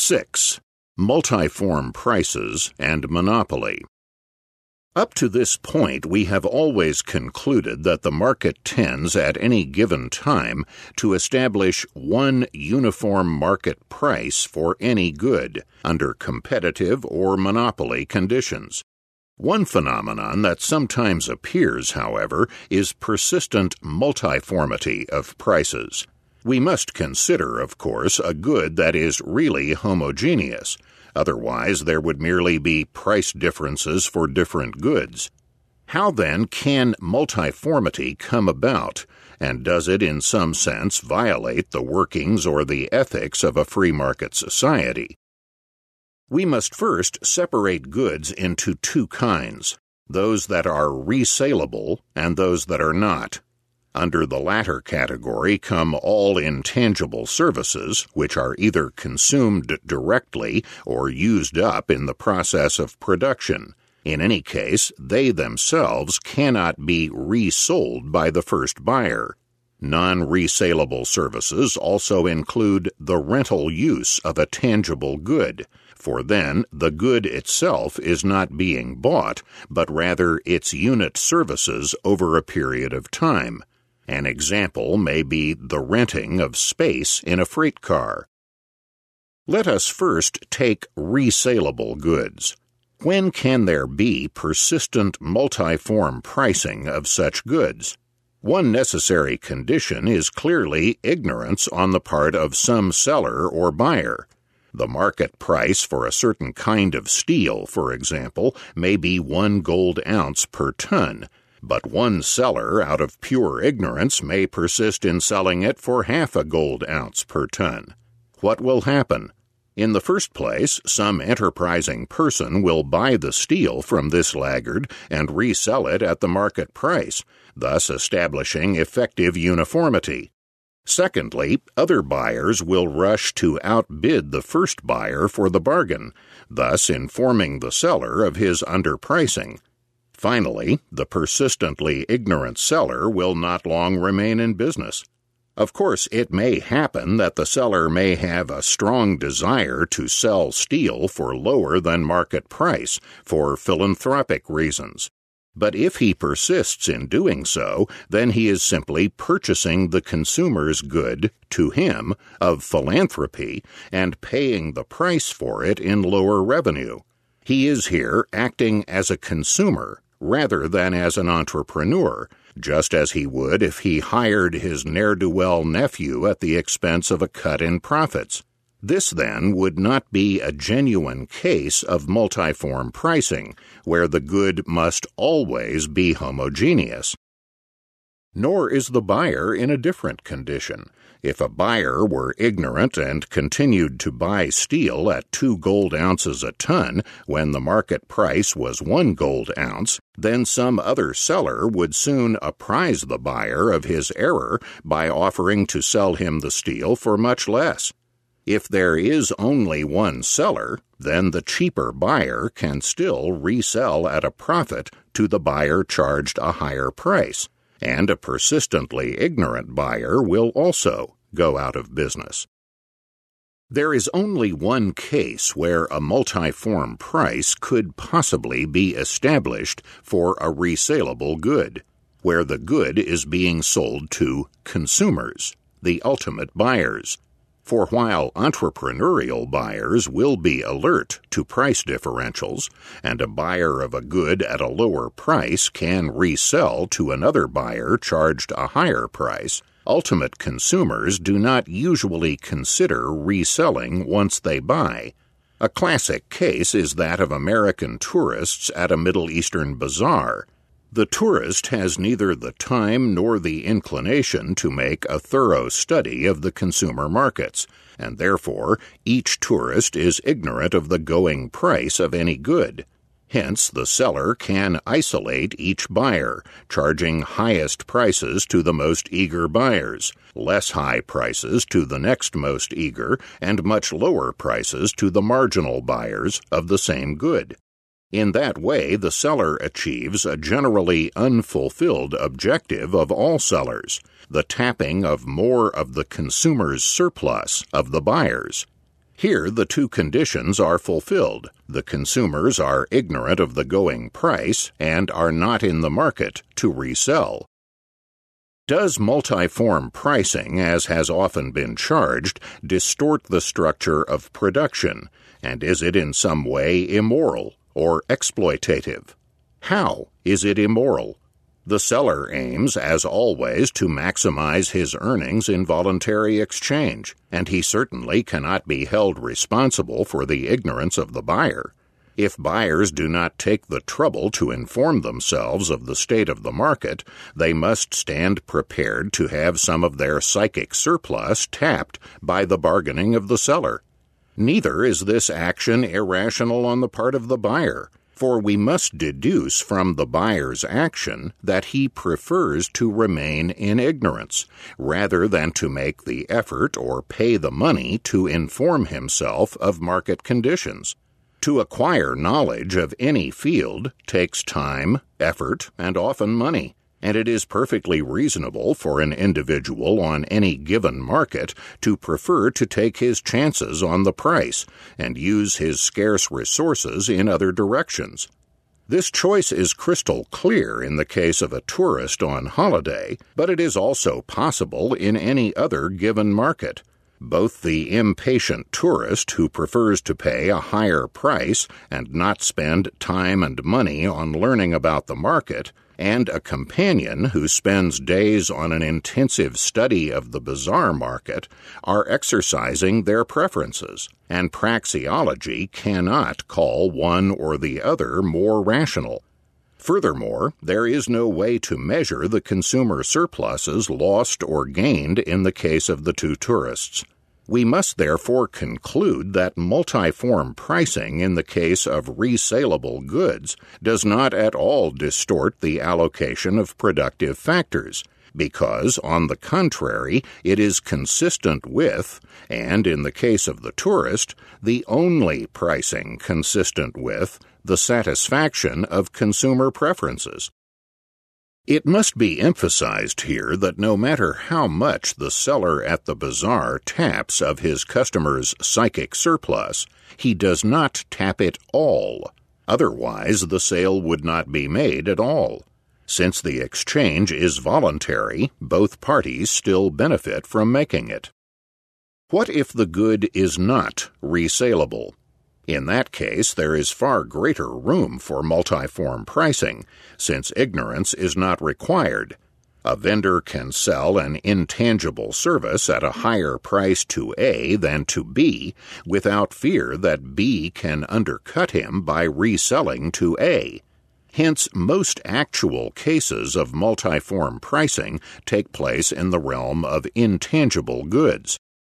6. Multiform prices and monopoly. Up to this point, we have always concluded that the market tends at any given time to establish one uniform market price for any good under competitive or monopoly conditions. One phenomenon that sometimes appears, however, is persistent multiformity of prices. We must consider, of course, a good that is really homogeneous. Otherwise, there would merely be price differences for different goods. How, then, can multiformity come about, and does it in some sense violate the workings or the ethics of a free market society? We must first separate goods into two kinds, those that are resaleable and those that are not. Under the latter category come all intangible services, which are either consumed directly or used up in the process of production. In any case, they themselves cannot be resold by the first buyer. Non-resaleable services also include the rental use of a tangible good, for then the good itself is not being bought, but rather its unit services over a period of time. An example may be the renting of space in a freight car. Let us first take resaleable goods. When can there be persistent multiform pricing of such goods? One necessary condition is clearly ignorance on the part of some seller or buyer. The market price for a certain kind of steel, for example, may be 1 gold ounce per ton, but one seller, out of pure ignorance, may persist in selling it for half a gold ounce per ton. What will happen? In the first place, some enterprising person will buy the steel from this laggard and resell it at the market price, thus establishing effective uniformity. Secondly, other buyers will rush to outbid the first buyer for the bargain, thus informing the seller of his underpricing. Finally, the persistently ignorant seller will not long remain in business. Of course, it may happen that the seller may have a strong desire to sell steel for lower than market price for philanthropic reasons. But if he persists in doing so, then he is simply purchasing the consumer's good, to him, of philanthropy, and paying the price for it in lower revenue. He is here acting as a consumer rather than as an entrepreneur, just as he would if he hired his ne'er-do-well nephew at the expense of a cut in profits. This, then, would not be a genuine case of multiform pricing, where the good must always be homogeneous. Nor is the buyer in a different condition. If a buyer were ignorant and continued to buy steel at 2 gold ounces a ton when the market price was 1 gold ounce, then some other seller would soon apprise the buyer of his error by offering to sell him the steel for much less. If there is only one seller, then the cheaper buyer can still resell at a profit to the buyer charged a higher price, and a persistently ignorant buyer will also go out of business. There is only one case where a multiform price could possibly be established for a resaleable good, where the good is being sold to consumers, the ultimate buyers. For while entrepreneurial buyers will be alert to price differentials, and a buyer of a good at a lower price can resell to another buyer charged a higher price, ultimate consumers do not usually consider reselling once they buy. A classic case is that of American tourists at a Middle Eastern bazaar. The tourist has neither the time nor the inclination to make a thorough study of the consumer markets, and therefore each tourist is ignorant of the going price of any good. Hence, the seller can isolate each buyer, charging highest prices to the most eager buyers, less high prices to the next most eager, and much lower prices to the marginal buyers of the same good. In that way, the seller achieves a generally unfulfilled objective of all sellers, the tapping of more of the consumer's surplus of the buyers. Here the two conditions are fulfilled. The consumers are ignorant of the going price and are not in the market to resell. Does multiform pricing, as has often been charged, distort the structure of production, and is it in some way immoral or exploitative? How is it immoral? The seller aims, as always, to maximize his earnings in voluntary exchange, and he certainly cannot be held responsible for the ignorance of the buyer. If buyers do not take the trouble to inform themselves of the state of the market, they must stand prepared to have some of their psychic surplus tapped by the bargaining of the seller. Neither is this action irrational on the part of the buyer, for we must deduce from the buyer's action that he prefers to remain in ignorance, rather than to make the effort or pay the money to inform himself of market conditions. To acquire knowledge of any field takes time, effort, and often money, and it is perfectly reasonable for an individual on any given market to prefer to take his chances on the price and use his scarce resources in other directions. This choice is crystal clear in the case of a tourist on holiday, but it is also possible in any other given market. Both the impatient tourist who prefers to pay a higher price and not spend time and money on learning about the market, and a companion who spends days on an intensive study of the bazaar market, are exercising their preferences, and praxeology cannot call one or the other more rational. Furthermore, there is no way to measure the consumer surpluses lost or gained in the case of the two tourists. We must therefore conclude that multiform pricing in the case of resaleable goods does not at all distort the allocation of productive factors, because, on the contrary, it is consistent with, and in the case of the tourist, the only pricing consistent with, the satisfaction of consumer preferences. It must be emphasized here that no matter how much the seller at the bazaar taps of his customer's psychic surplus, he does not tap it all. Otherwise, the sale would not be made at all. Since the exchange is voluntary, both parties still benefit from making it. What if the good is not resaleable? In that case, there is far greater room for multiform pricing, since ignorance is not required. A vendor can sell an intangible service at a higher price to A than to B without fear that B can undercut him by reselling to A. Hence, most actual cases of multiform pricing take place in the realm of intangible goods.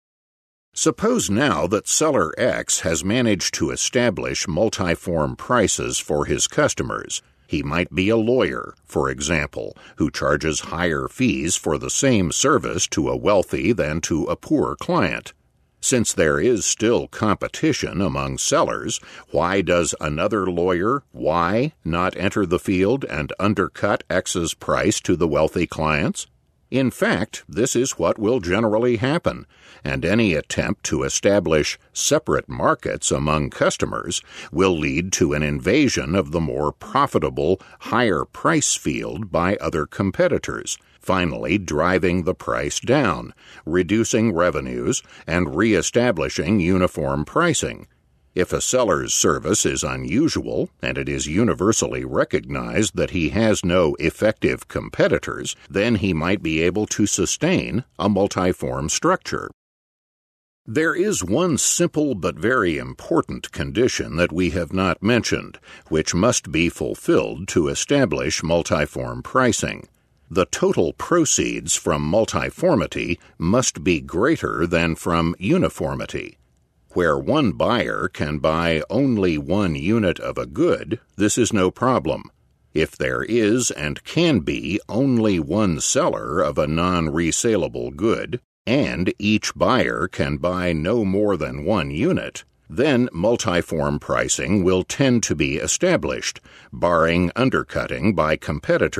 Suppose now that seller X has managed to establish multiform prices for his customers. He might be a lawyer, for example, who charges higher fees for the same service to a wealthy than to a poor client. Since there is still competition among sellers, why does another lawyer, Y, not enter the field and undercut X's price to the wealthy clients? In fact, this is what will generally happen, and any attempt to establish separate markets among customers will lead to an invasion of the more profitable, higher price field by other competitors, finally driving the price down, reducing revenues, and re-establishing uniform pricing. If a seller's service is unusual, and it is universally recognized that he has no effective competitors, then he might be able to sustain a multiform structure. There is one simple but very important condition that we have not mentioned, which must be fulfilled to establish multiform pricing. The total proceeds from multiformity must be greater than from uniformity. Where one buyer can buy only one unit of a good, this is no problem. If there is and can be only one seller of a non-resaleable good, and each buyer can buy no more than one unit, then multiform pricing will tend to be established, barring undercutting by competitors,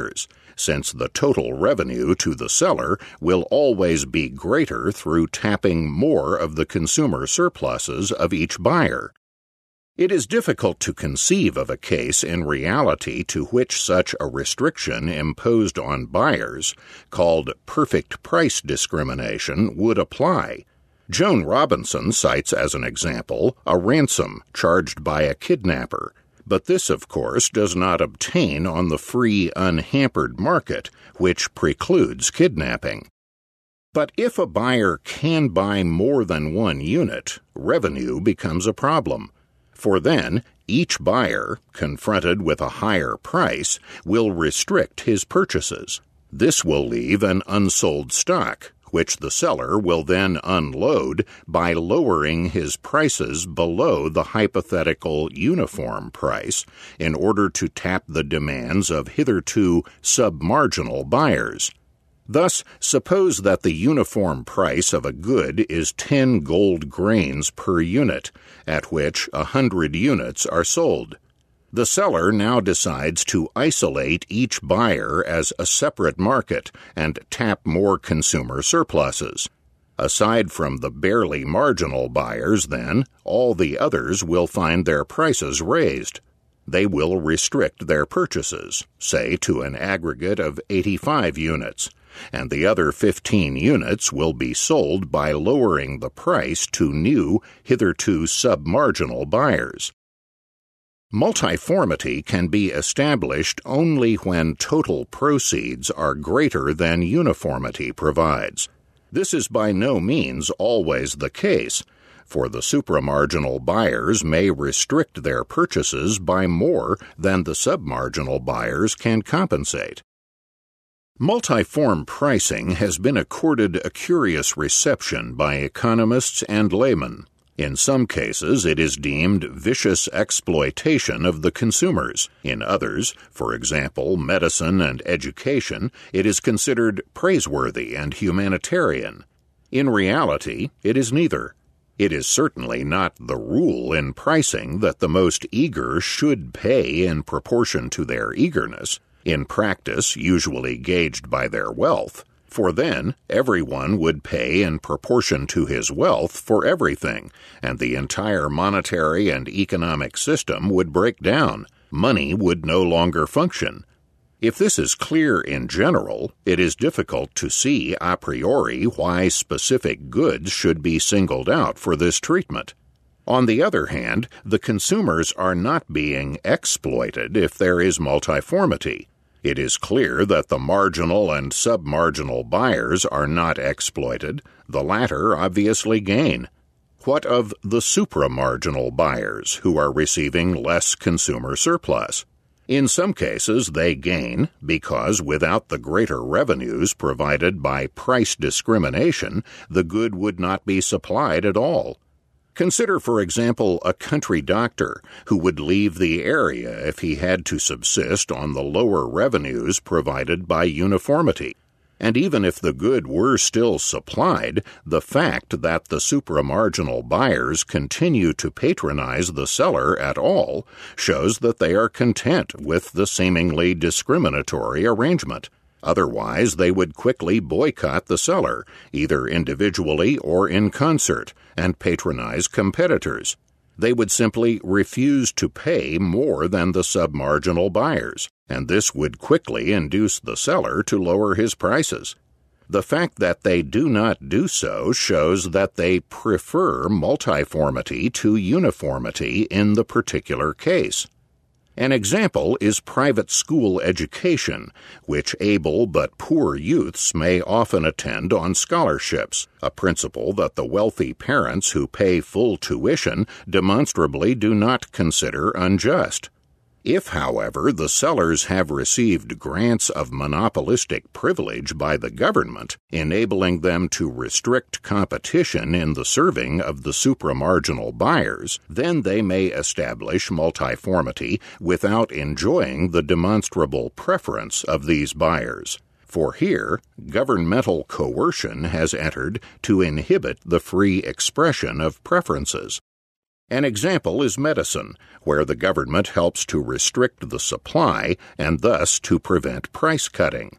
since the total revenue to the seller will always be greater through tapping more of the consumer surpluses of each buyer. It is difficult to conceive of a case in reality to which such a restriction imposed on buyers, called perfect price discrimination, would apply. Joan Robinson cites as an example a ransom charged by a kidnapper, but this, of course, does not obtain on the free, unhampered market, which precludes kidnapping. But if a buyer can buy more than one unit, revenue becomes a problem. For then, each buyer, confronted with a higher price, will restrict his purchases. This will leave an unsold stock, which the seller will then unload by lowering his prices below the hypothetical uniform price in order to tap the demands of hitherto submarginal buyers. Thus, suppose that the uniform price of a good is 10 gold grains per unit, at which 100 units are sold. The seller now decides to isolate each buyer as a separate market and tap more consumer surpluses. Aside from the barely marginal buyers, then, all the others will find their prices raised. They will restrict their purchases, say to an aggregate of 85 units, and the other 15 units will be sold by lowering the price to new, hitherto submarginal buyers. Multiformity can be established only when total proceeds are greater than uniformity provides. This is by no means always the case, for the supramarginal buyers may restrict their purchases by more than the submarginal buyers can compensate. Multiform pricing has been accorded a curious reception by economists and laymen. In some cases, it is deemed vicious exploitation of the consumers. In others, for example, medicine and education, it is considered praiseworthy and humanitarian. In reality, it is neither. It is certainly not the rule in pricing that the most eager should pay in proportion to their eagerness, in practice usually gauged by their wealth. For then, everyone would pay in proportion to his wealth for everything, and the entire monetary and economic system would break down. Money would no longer function. If this is clear in general, it is difficult to see a priori why specific goods should be singled out for this treatment. On the other hand, the consumers are not being exploited if there is multiformity. It is clear that the marginal and submarginal buyers are not exploited. The latter obviously gain. What of the supramarginal buyers who are receiving less consumer surplus? In some cases, they gain because without the greater revenues provided by price discrimination, the good would not be supplied at all. Consider, for example, a country doctor who would leave the area if he had to subsist on the lower revenues provided by uniformity. And even if the good were still supplied, the fact that the supramarginal buyers continue to patronize the seller at all shows that they are content with the seemingly discriminatory arrangement. Otherwise, they would quickly boycott the seller, either individually or in concert, and patronize competitors. They would simply refuse to pay more than the submarginal buyers, and this would quickly induce the seller to lower his prices. The fact that they do not do so shows that they prefer multiformity to uniformity in the particular case. An example is private school education, which able but poor youths may often attend on scholarships, a principle that the wealthy parents who pay full tuition demonstrably do not consider unjust. If, however, the sellers have received grants of monopolistic privilege by the government, enabling them to restrict competition in the serving of the supramarginal buyers, then they may establish multiformity without enjoying the demonstrable preference of these buyers. For here, governmental coercion has entered to inhibit the free expression of preferences. An example is medicine, where the government helps to restrict the supply and thus to prevent price cutting.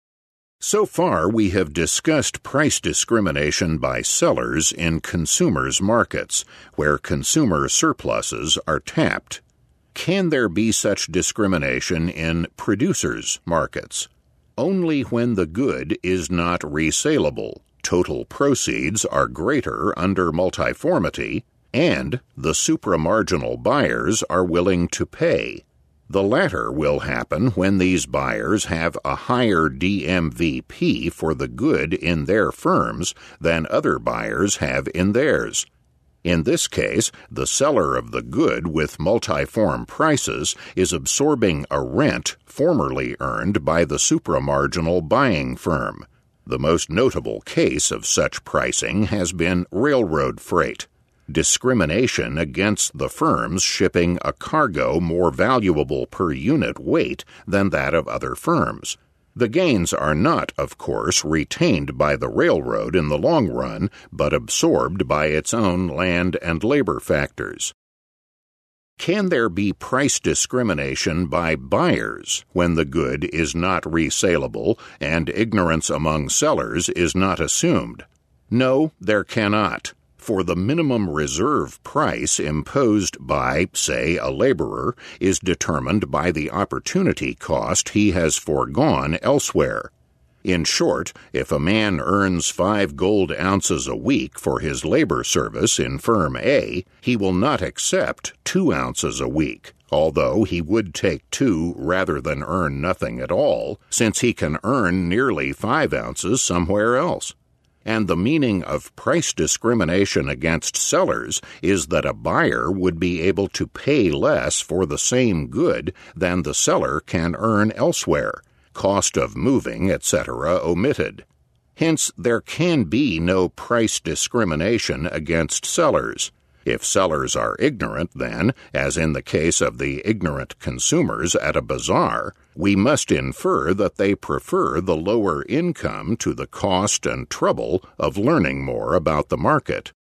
So far, we have discussed price discrimination by sellers in consumers' markets, where consumer surpluses are tapped. Can there be such discrimination in producers' markets? Only when the good is not resaleable, total proceeds are greater under multiformity, and the supramarginal buyers are willing to pay. The latter will happen when these buyers have a higher DMVP for the good in their firms than other buyers have in theirs. In this case, the seller of the good with multiform prices is absorbing a rent formerly earned by the supramarginal buying firm. The most notable case of such pricing has been railroad freight. Discrimination against the firms shipping a cargo more valuable per unit weight than that of other firms. The gains are not, of course, retained by the railroad in the long run, but absorbed by its own land and labor factors. Can there be price discrimination by buyers when the good is not resaleable and ignorance among sellers is not assumed? No, there cannot. For the minimum reserve price imposed by, say, a laborer is determined by the opportunity cost he has foregone elsewhere. In short, if a man earns 5 gold ounces a week for his labor service in firm A, he will not accept 2 ounces a week, although he would take 2 rather than earn nothing at all, since he can earn nearly 5 ounces somewhere else. And the meaning of price discrimination against sellers is that a buyer would be able to pay less for the same good than the seller can earn elsewhere, cost of moving, etc. omitted. Hence, there can be no price discrimination against sellers. If sellers are ignorant, then, as in the case of the ignorant consumers at a bazaar, we must infer that they prefer the lower income to the cost and trouble of learning more about the market.